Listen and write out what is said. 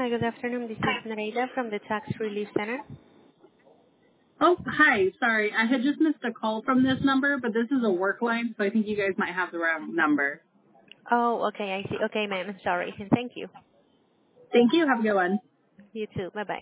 Hi, good afternoon. This is Nareda from the Tax Relief Center. Oh, hi. Sorry, I had just missed a call from this number, but this is a work line, so I think you guys might have the wrong number. Oh, okay, I see. Okay, ma'am. I'm sorry. Thank you. Thank you. Have a good one. You too. Bye-bye.